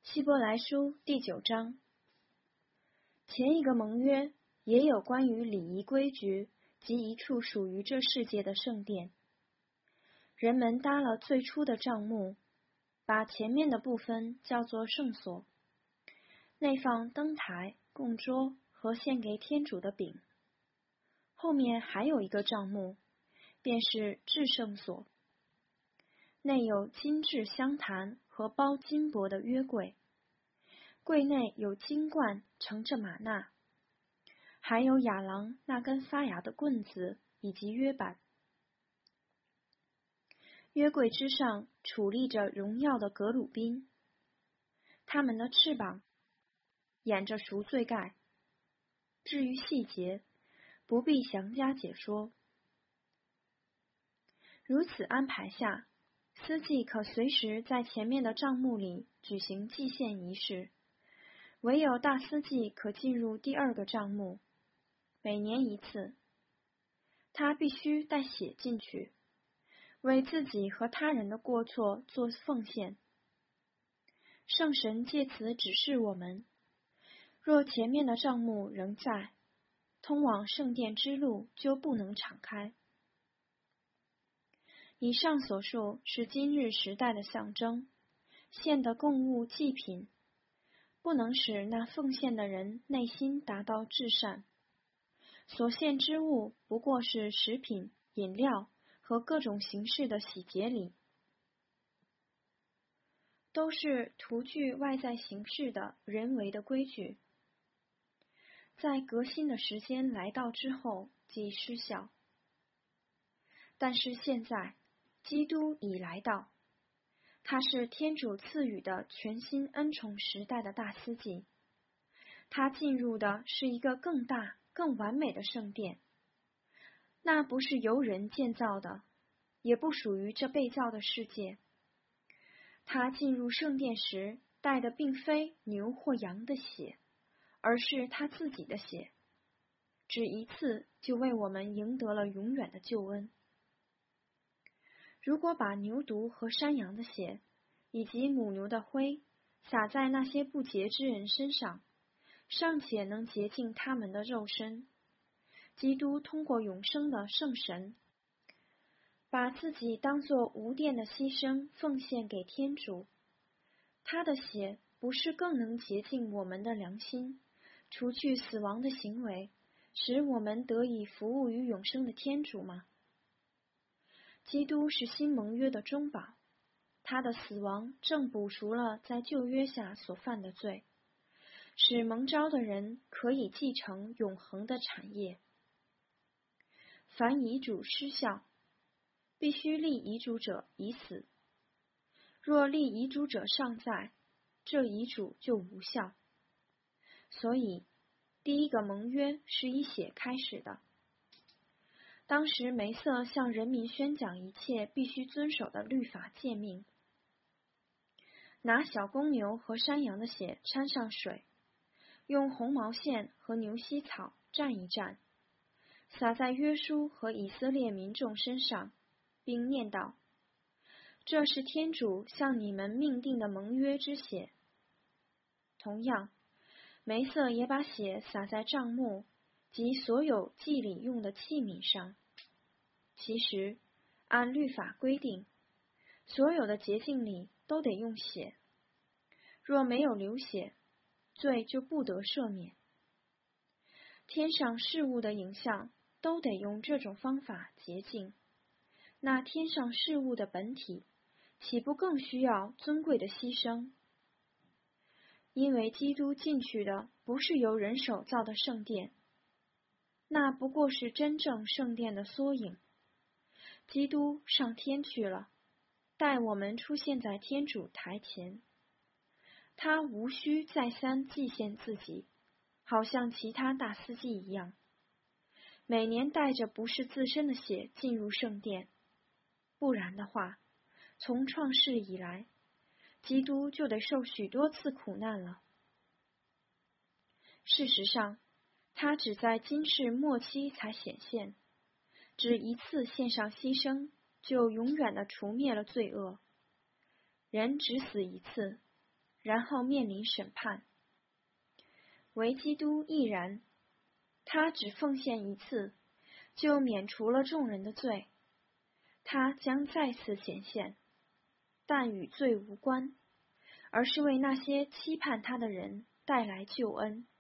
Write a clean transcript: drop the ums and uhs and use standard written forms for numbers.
希伯来书第9章，前一个盟约也有关于礼仪规矩及一处属于这世界的圣殿。人们搭了最初的帐幕，把前面的部分叫做圣所，内放灯台、供桌和献给天主的饼。后面还有一个帐幕，便是至圣所，内有金质香坛和包金帛的约柜，柜内有金罐盛着玛纳，还有亚郎那根发芽的棍子以及约板。约柜之上矗立着荣耀的革鲁宾，他们的翅膀掩着赎罪盖。至于细节，不必详加解说。如此安排下，司祭可随时在前面的帐幕里举行祭献仪式，唯有大司祭可进入第二个帐幕，每年一次。他必须带血进去，为自己和他人的过错做奉献。圣神借此指示我们，若前面的帐幕仍在，通往圣殿之路就不能敞开。以上所述是今日时代的象征，献的供物祭品不能使那奉献的人内心达到至善，所献之物不过是食品、饮料和各种形式的洗洁礼，都是图具外在形式的人为的规矩，在革新的时间来到之后即失效。但是现在基督已来到，他是天主赐予的全新恩宠时代的大司祭，他进入的是一个更大更完美的圣殿，那不是由人建造的，也不属于这被造的世界。他进入圣殿时带的并非牛或羊的血，而是他自己的血，只一次就为我们赢得了永远的救恩。如果把牛犊和山羊的血以及母牛的灰洒在那些不洁之人身上，尚且能洁净他们的肉身，基督通过永生的圣神，把自己当作无玷的牺牲奉献给天主。他的血不是更能洁净我们的良心，除去死亡的行为，使我们得以服务于永生的天主吗？基督是新盟约的中保，他的死亡正补赎了在旧约下所犯的罪，使蒙召的人可以继承永恒的产业。凡遗嘱失效，必须立遗嘱者已死，若立遗嘱者尚在，这遗嘱就无效。所以第一个盟约是以血开始的。当时梅瑟向人民宣讲一切必须遵守的律法诫命，拿小公牛和山羊的血掺上水，用红毛线和牛膝草蘸一蘸，洒在约书和以色列民众身上，并念道：这是天主向你们命定的盟约之血。同样，梅瑟也把血洒在帐幕及所有祭礼用的器皿上。其实按律法规定，所有的洁净礼都得用血，若没有流血，罪就不得赦免。天上事物的影像都得用这种方法洁净，那天上事物的本体岂不更需要尊贵的牺牲？因为基督进去的不是由人手造的圣殿，那不过是真正圣殿的缩影。基督上天去了，待我们出现在天主台前。他无需再三祭献自己，好像其他大司祭一样，每年带着不是自身的血进入圣殿，不然的话，从创世以来，基督就得受许多次苦难了。事实上，他只在今世末期才显现，只一次献上牺牲，就永远地除灭了罪恶。人只死一次， 然后面临审判。唯基督亦然，他只奉献一次，就免除了众人的罪。他将再次显现，但与罪无关，而是为那些期盼他的人带来救恩。